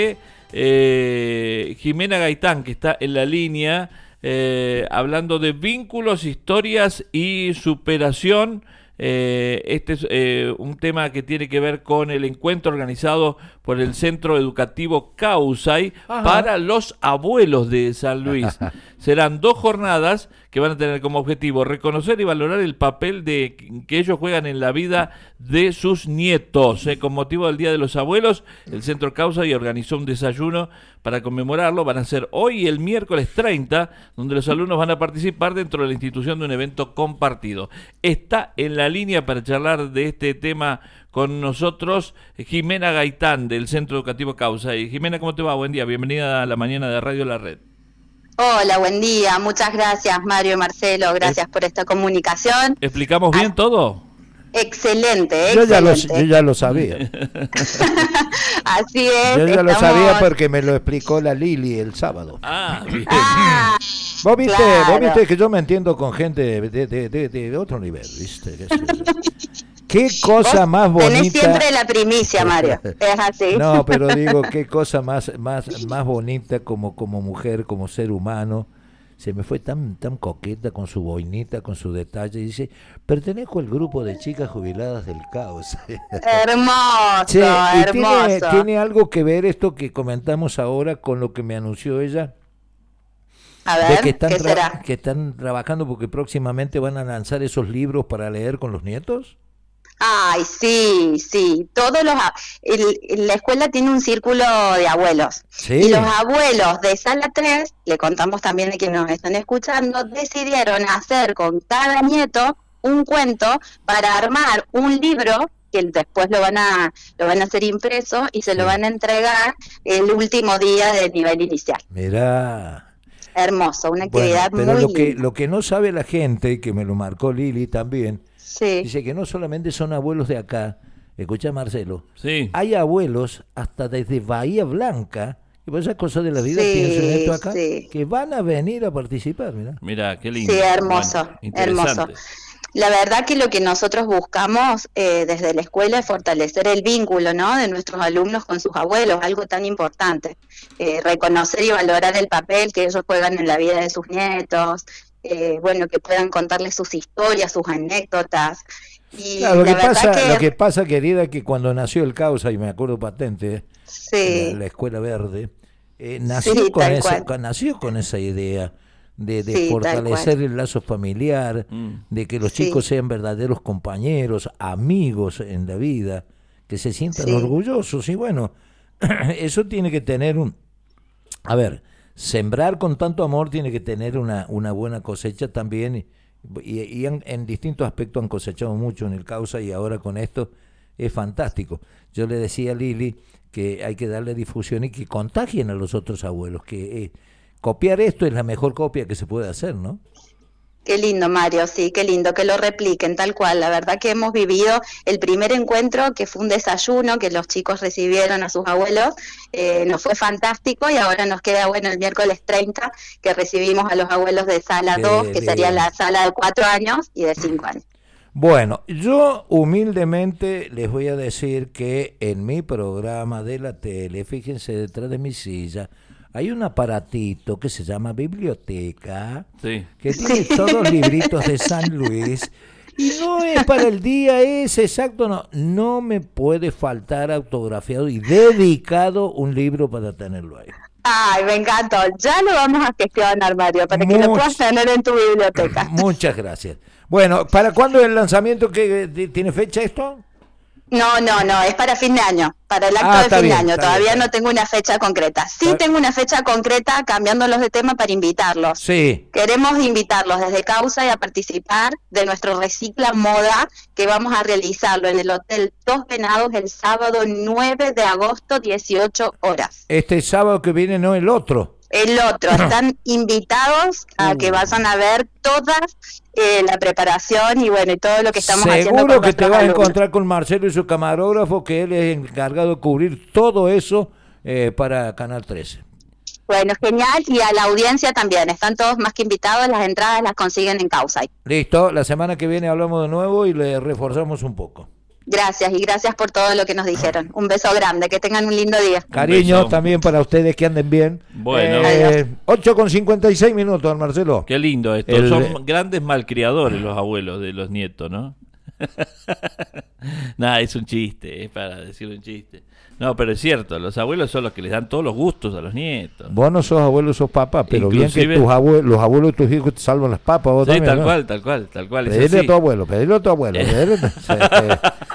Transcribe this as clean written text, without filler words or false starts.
Jimena Gaitán, que está en la línea, hablando de vínculos, historias y superación. Este es un tema que tiene que ver con el encuentro organizado por el Centro Educativo Causay para los abuelos de San Luis. Serán 2 jornadas que van a tener como objetivo reconocer y valorar el papel que ellos juegan en la vida de sus nietos. Con motivo del Día de los Abuelos, el Centro Causay organizó un desayuno para conmemorarlo. Van a ser hoy y el miércoles 30, donde los alumnos van a participar dentro de la institución de un evento compartido. Está en la línea para charlar de este tema con nosotros Jimena Gaitán, del Centro Educativo Causay. Jimena, ¿cómo te va? Buen día, bienvenida a la mañana de Radio La Red. Hola, buen día, muchas gracias Mario y Marcelo, gracias por esta comunicación. ¿Explicamos bien todo? Excelente, yo ya lo sabía. Así es. Yo ya lo sabía porque me lo explicó la Lili el sábado. Bien. Vos viste, Claro. vos viste que yo me entiendo con gente de otro nivel, ¿viste? Qué cosa más bonita. Tenés siempre la primicia, Mario, es así. No, pero digo, qué cosa más bonita como mujer, como ser humano. Se me fue tan coqueta con su boinita, con su detalle. Y dice, pertenezco al grupo de chicas jubiladas del Caos. Hermoso, Che, y hermoso. tiene algo que ver esto que comentamos ahora con lo que me anunció ella. A De ver, que están ¿qué será? que están trabajando porque próximamente van a lanzar esos libros para leer con los nietos. Ay, sí, la escuela tiene un círculo de abuelos. Sí. Y los abuelos de Sala 3, le contamos también a quienes nos están escuchando, decidieron hacer con cada nieto un cuento para armar un libro que después lo van a hacer impreso y se lo van a entregar el último día del nivel inicial. Mirá. Hermoso, una actividad pero muy linda. lo que no sabe la gente, que me lo marcó Lili también, Sí. dice que no solamente son abuelos de acá, escucha Marcelo, Sí. hay abuelos hasta desde Bahía Blanca, y por esas cosas de la vida Sí, pienso en esto acá, sí. que van a venir a participar, mirá. Mira, qué lindo. Sí, hermoso, Bueno, interesante. hermoso. La verdad que lo que nosotros buscamos desde la escuela es fortalecer el vínculo, ¿no?, de nuestros alumnos con sus abuelos, algo tan importante. Reconocer y valorar el papel que ellos juegan en la vida de sus nietos, bueno, que puedan contarles sus historias, sus anécdotas. Y Claro, lo la que verdad pasa, querida, que cuando nació el Caos, y me acuerdo patente, sí, la Escuela Verde, Sí, nació tal cual. nació con esa idea de Sí, tal fortalecer cual. el lazo familiar, de que los Sí. chicos sean verdaderos compañeros, amigos en la vida, que se sientan Sí. orgullosos. Y bueno, eso tiene que tener a ver, sembrar con tanto amor tiene que tener una buena cosecha también. Y en distintos aspectos han cosechado mucho en el Causa, y ahora con esto es fantástico. Yo le decía a Lili que hay que darle difusión y que contagien a los otros abuelos, que copiar esto es la mejor copia que se puede hacer, ¿no? Qué lindo, Mario, sí, qué lindo que lo repliquen tal cual. La verdad que hemos vivido el primer encuentro, que fue un desayuno que los chicos recibieron a sus abuelos, nos fue fantástico, y ahora nos queda, bueno, el miércoles 30, que recibimos a los abuelos de Sala 2, que sería bien. la sala de 4 años y de 5 años. Bueno, yo humildemente les voy a decir que en mi programa de la tele, fíjense detrás de mi silla, hay un aparatito que se llama biblioteca, Sí. que tiene todos los libritos de San Luis, y no es para el día ese exacto, no me puede faltar autografiado y dedicado un libro para tenerlo ahí. Ay, me encantó, ya lo vamos a gestionar, Mario, para que lo puedas tener en tu biblioteca. Muchas gracias. Bueno, ¿para cuándo es el lanzamiento? ¿Tiene fecha esto? No, es para fin de año, para el acto de está fin bien, de año. está Todavía bien. no tengo una fecha concreta. Sí tengo una fecha concreta, cambiándolos de tema para invitarlos. Sí. Queremos invitarlos desde Causa y a participar de nuestro Recicla Moda, que vamos a realizarlo en el Hotel Dos Venados el sábado 9 de agosto, 18 horas. Este sábado que viene, no el otro. El otro, están invitados a que vayan a ver toda la preparación y bueno, y todo lo que estamos haciendo con Seguro que te nuestros vas a alumnos. encontrar con Marcelo y su camarógrafo, que él es encargado de cubrir todo eso para Canal 13. Bueno, genial, y a la audiencia también, están todos más que invitados, las entradas las consiguen en Causay. Listo, la semana que viene hablamos de nuevo y le reforzamos un poco. Gracias, y gracias por todo lo que nos dijeron. Un beso grande, que tengan un lindo día. Cariño beso. también para ustedes, que anden bien. Bueno. 8:56 minutos, don Marcelo. Qué lindo esto. Son grandes malcriadores los abuelos de los nietos, ¿no? Nada, es un chiste, es para decir un chiste. No, pero es cierto, los abuelos son los que les dan todos los gustos a los nietos. Vos no sos abuelo, sos papá, pero Inclusive, bien que los abuelos de tus hijos te salvan las papas. Vos sí, también, tal ¿no? cual, tal cual, tal cual. Pedirle a tu abuelo, pedirle a tu abuelo.